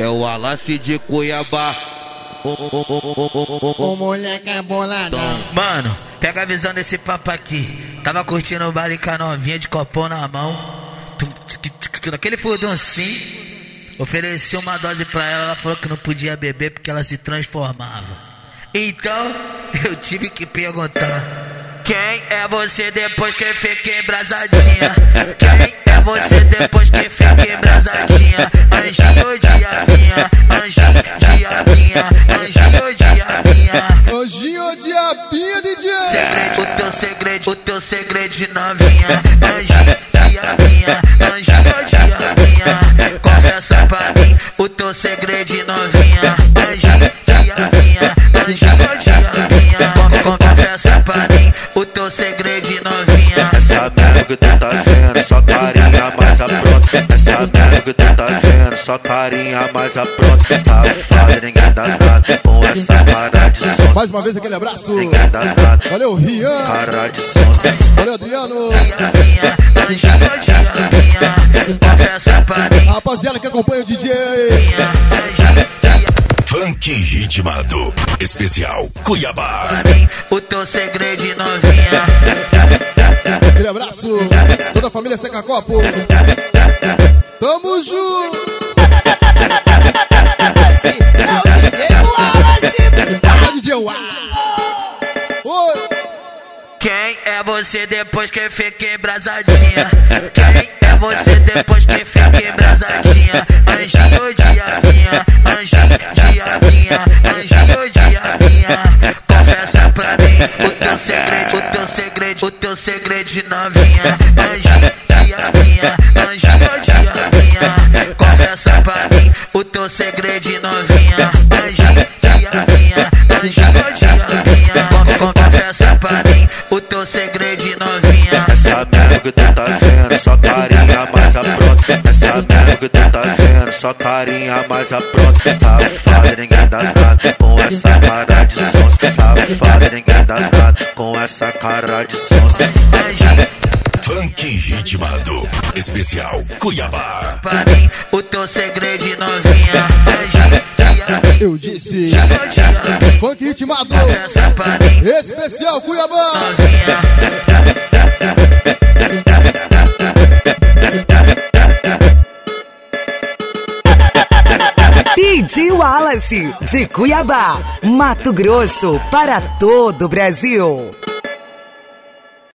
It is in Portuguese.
É o Wallace de Cuiabá. O moleque é boladão. Mano, pega a visão desse papo aqui. Tava curtindo o baile com a novinha de copão na mão. Aquele furduncinho. Ofereci uma dose pra ela, ela falou que não podia beber porque ela se transformava. Então, eu tive que perguntar: quem é você depois que fica embrasadinha? Quem é você depois que fica embrasadinha? Anjinho ou diabinha? Anjinho, diabinha? Anjinho ou diabinha? Anjinho ou diabinha, DJ? O teu segredo de novinha. Anjinho, diabinha? Anjinho ou diabinha? Confessa pra mim o teu segredo de novinha. Anjinho, diabinha? Anjinho ou diabinha? Confessa pra mim o teu segredo de novinha. Essa merda que tu tá vendo, só carinha mais apronta. Essa merda que tu tá vendo, só carinha mais apronta. Safada, ninguém dá nada com essa cara de som. Mais uma vez aquele abraço. Ninguém dá nada. Valeu, Rian. Cara de som. Valeu, Adriano. Diabinha, anjinho ou diabinha? Confessa pra mim. Rapaziada que acompanha o DJ. Funk ritmado, especial Cuiabá. Pra mim, o teu segredo de novinha. Aquele abraço. Toda a família Seca Copo. Tamo junto. DJ Wallace. Oi. Quem é você depois que fica embrasadinha? Quem é você depois que fica embrasadinha? Anjinho ou diabinha? Anjinho, diabinha? Anjinho ou diabinha? Confessa pra mim o teu segredo de novinha. Anjinho, diabinha? Anjinho ou diabinha? Confessa pra mim o teu segredo de novinha. Anjinho, diabinha? Anjinho ou diabinha? Confessa pra mim o teu segredo de novinha. Essa merda que tu tá vendo, só carinha mais apronta. Essa merda que tu tá vendo, só carinha mais apronta. Safada, ninguém dá nada com essa cara de som. Safada, ninguém dá nada com essa cara de som. Funk ritmado, especial Cuiabá. Pra mim, o teu segredo de novinha. Eu disse. Funk ritmado. Confessa pra mim. Especial Cuiabá. DJ Wallace de Cuiabá, Mato Grosso, para todo o Brasil.